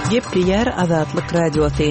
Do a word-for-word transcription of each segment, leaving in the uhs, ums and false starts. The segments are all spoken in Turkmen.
Gepleyer Azatlyk Radiosu.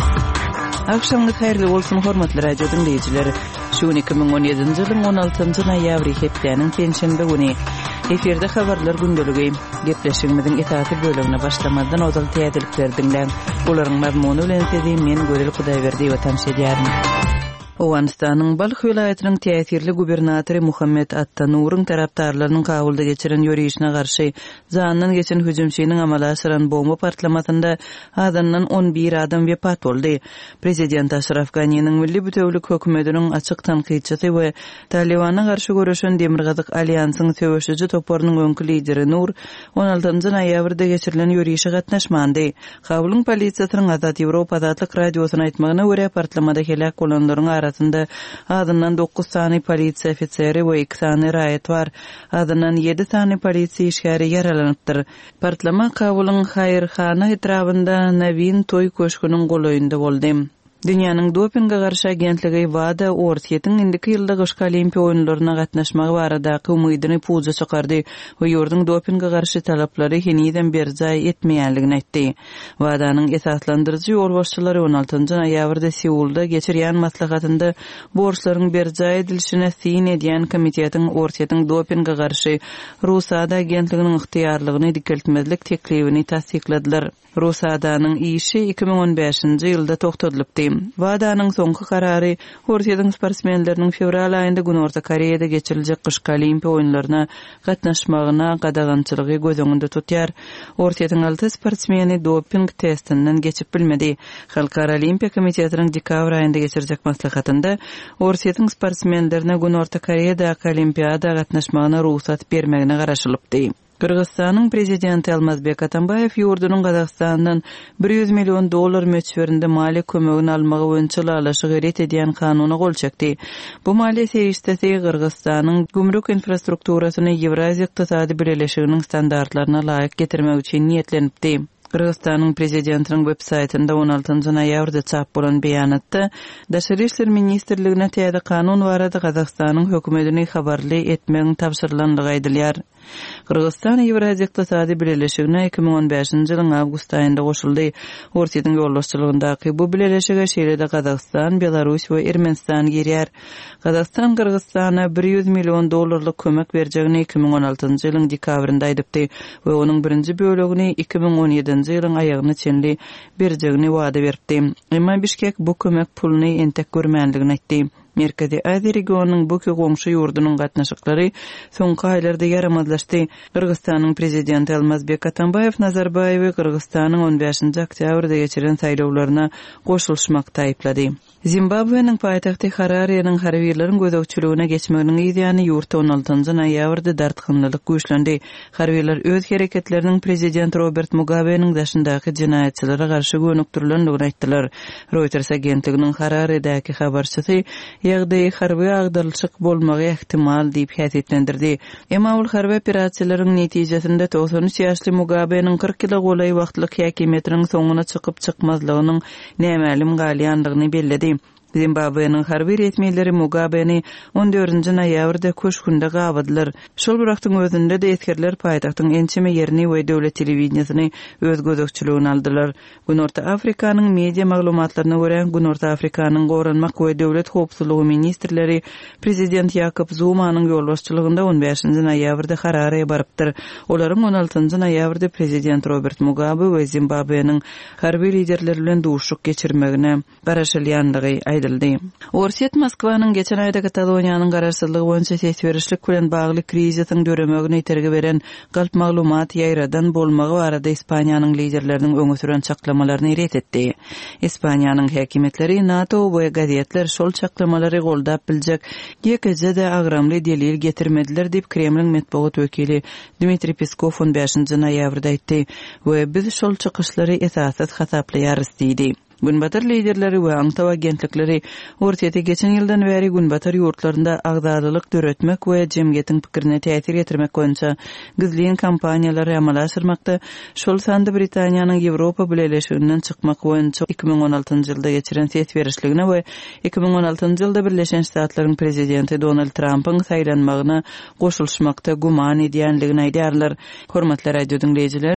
Akşamlyk hayrly bolsun hormatly radio dinleyijileri. Şu iki bin on ýedinji ýylyň on altynjy noýabry hepdeniň penşenbe güni eferde habarlar gündöligi gepleşigimiziň etaty bölümine başlamadan ozal täzelikler dinlen. Olaryň mazmuny bilen sezi men Görel Hudaýberdi we tamşy edýärim. Owganistanyň Balkh vilayatynyň täsirli gubernatory Muhammed At-Tanuryň tarapdarlarynyň kabulda geçiren ýörüşine garşy zanyň geçen hüjümçiniň amala aşyran bomba partlamasynda adamdan on bir adam wepat boldy. Prezident Ashraf Ghani'nin Milli Bütewlik hökümetiniň açyk tanqidçisi we Talibana garşy görüşen Demirgazyk alyansynyň söwüşçi toparynyň öňkü lideri Nur on altynjy noýabrda geçirilen ýörüşe gatnaşmandy. Kabulyň polisiýasynyň Azat Ýewropa Azatlyk radiosyna aýtmagyna görä partlamada helak bolanlaryň arasında adından dokuz tane polisiýa ofiseri we iki tane raýat bar. Adından yedi tane polisiýa işgäri yaralanypdyr. Partlama Kabulyň Haýyrhana etrafynda Navin toý köşküniň golaýynda boldy. Dünýäniň dopinga garşy agentligi WADA ortiýetiň indiki ýylda Gyşky Olimpiýa oýunlaryna gatnaşmagy barada umydyny puza çykardy we ýurdun dopinga garşy talaplary heniden berjay etmeýänligini aýtdy. WADA-nyň esaslandyrjy ýol başçylary on altynjy noýabrda Seulda geçirýän maslahatynda borçlaryň berjay edilişine syn edýän komitetiň ortiýetiň dopinga garşy Rusada agentliginiň ygtyýarlygyny dikeltmezlik teklibini tasdikladylar. Rusada-nyň işi iki bin on beşinji ýylda toktadylypdy. WADA-nyň soňky karary ortiýetiň sportsmenleriniň fevral aýynda Günorta Koreýada geçiriljek Gyşky Olimpiýa oýunlaryna gatnaşmagyna gadagançylygy göz öňünde tutýar. Ortiýetiň alty sportsmeni doping testinden geçip bilmedi. Halkara Olimpiýa Komitetiniň dekabr aýynda geçirijek maslahatynda ortiýetiň sportsmenlerine Günorta Koreýada olimpiýada gatnaşmagyna ruhsat bermegine garaşylypdy. Kırgızstanyň prezidenti Almazbek Atambayew ýurdunyň Gazagstandan bir yüz million dollar möçberinde mali kömegini almagy boýunça alaşyk eret edýän kanuny gol çekdi. Bu mali serişdesi Kırgızstanyň gümrük infrastrukturasyny Ewraziýa ykdysady birleşiginiň standartlaryna laýyk getirmek üçin niýetlenipdi. Kırgızstanyň prezidentiniň web saýtynda on altynjy noýabrda çap bolan beýanatda Daşary işler ministrligine täze kanun barada Gazagstanyň hökümetini habarly etmegiň tapşyrylandygy aýdylýar. Kırgızstan Ewraziýa ykdysady birleşigine iki bin on beşinji ýylyň awgust aýynda goşuldy. Ortiýetiň ýolbaşçylygyndaky bu birleşige şeýlede Gazagystan, Belarus we Ermenistan girýär. Gazagystan Kırgızstana bir yüz million dollarlyk kömek berjegini iki bin on altynjy ýylyň dekabrynda aýdypdy we onuň birinji bölegini iki bin on ýedinji ýylyň aýagyna çenli berjegini wada beripdi. Emma Bişkek bu kömek puluny entek görmänligini aýtdy. Merkezi Aziýa regionunyň bu goňşy ýurdunyň gatnaşyklary soňky aýlarda ýaramazlaşdy. Kırgızstanyň prezidenti Almazbek Atambayew Nazarbayewy Kırgızstanyň on beşinji oktýabrda geçirilen saýlawlaryna goşulşmakda aýplady. Zimbabwe'niň paýtagty Harare'niň harbiylerin gözegçiligine geçmeginiň ýygyny ýurtda on altynjy noýabrda dartgynlyk güýçlendi. Harbiyler öz hereketleriniň prezident Robert Mugabe'niň daşyndaky jinaýatçylary garşy gönükdirilendigini aýtdylar. Reuters agentliginiň Harare'däki habarçysy ýagdaý harby agdalçyk bolmagy ihtimal diýip häsiýetlendirdi. Emma ol harby operasiýalaryň netijesinde doksan üç ýaşly Mugabe'niň kırk ýyla golay wagtlyk häkimetiniň soňuna çykyp çykmazlygynyň nämälim galýanlygyny belledi. Zimbabwe'niň harby resmiýetleri Mugabe'ni on dördünji noýabrda köşkünde gabadylar. Şol wagtyň özünde de etkerler paýtagtyň ençeme ýerini we döwlet telewizionasyny öz gözegçiligine aldylar. Günorta Afrikanyň media maglumatlaryna görä, Günorta Afrikanyň goranmak we döwlet howpsuzlygy ministrleri prezident Jacob Zumanyň ýolbaşçylygynda on beşinji noýabrda Harare'ye barypdyr. Olaryň on altynjy noýabrda prezident Robert Mugabe we Zimbabwe'niň harby liderleri bilen duşuk geçirmegine garaşylýandygy aýdyldy. Ortiýet Moskwanyň geçen aýda Kataloniýanyň garaşsyzlygy boýunça sesberişlik bilen bagly krizisyň döremegini iterge beren galp maglumat ýaýradan bolmagy barada Ispaniýanyň liderleriniň öňe süren çaklamalaryny ret etdi. Ispaniýanyň häkimetleri NATO we gazetler şol çaklamalary goldap biljek ýekejede agramly delil getirmediler diýip Kremliň medeniýet wekili Dmitri Peskov on beşinji noýabrda aýtdy we biz şol çykyşlary esasat hataplayarys diýdi. Günbatar liderleri we aňtaw agentlikleri ortiýete geçen ýyldan beri günbatar ýurtlarynda agdalylyk döretmek we jemgyýetiň pikirine täsir getirmek boýunça gizliň kampaniýalary amala aşyrmakda. Şol sanda Britaniýanyň Ýewropa birleşiginden çykmak boýunça iki bin on altynjy ýylda geçiren sesberişligine we iki bin on altynjy ýylda Birleşen Ştatlaryň prezidenti Donald Trumpyň saýlanmagyna goşulşmakda guman edýänligini aýdýarlar. Hormatly radio dinleýijiler,